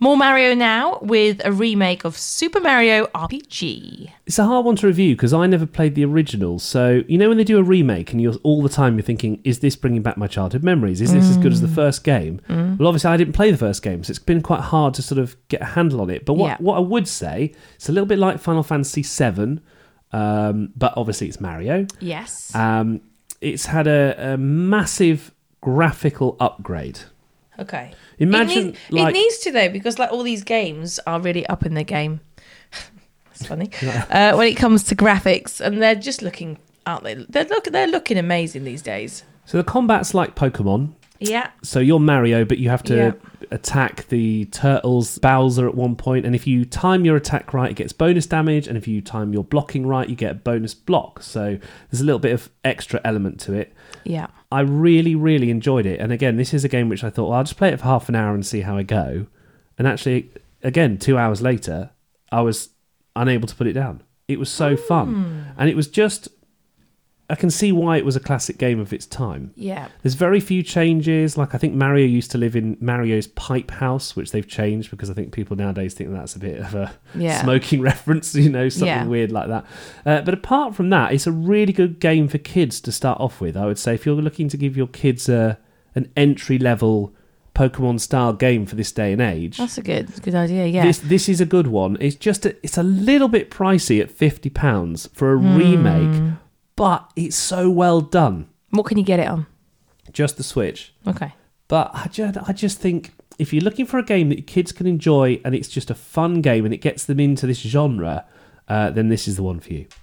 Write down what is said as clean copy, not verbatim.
More Mario now with a remake of Super Mario RPG. It's a hard one to review because I never played the original. So, you know when they do a remake and you're all the time you're thinking, is this bringing back my childhood memories? Is this as good as the first game? Well, obviously I didn't play the first game, so it's been quite hard to sort of get a handle on it. But what I would say, it's a little bit like Final Fantasy VII, but obviously it's Mario. Yes. It's had a massive graphical upgrade. Okay. Imagine it needs to though, because like all these games are really up in their game. It's funny when it comes to graphics, and they're just looking, aren't they? They're looking amazing these days. So the combat's like Pokemon. Yeah. So you're Mario, but you have to attack the turtles, Bowser at one point, and if you time your attack right, it gets bonus damage, and if you time your blocking right, you get a bonus block. So there's a little bit of extra element to it. Yeah. I really, really enjoyed it. And again, this is a game which I thought, well, I'll just play it for half an hour and see how I go. And actually, again, 2 hours later, I was unable to put it down. It was so fun. And it was just... I can see why it was a classic game of its time. Yeah. There's very few changes. Like, I think Mario used to live in Mario's pipe house, which they've changed because I think people nowadays think that's a bit of a smoking reference, something weird like that. But apart from that, it's a really good game for kids to start off with, I would say. If you're looking to give your kids an entry-level Pokemon-style game for this day and age... That's a good idea, yeah. This is a good one. It's just it's a little bit pricey at £50 for a remake... But it's so well done. What can you get it on? Just the Switch. Okay. But I just think if you're looking for a game that your kids can enjoy and it's just a fun game and it gets them into this genre, then this is the one for you.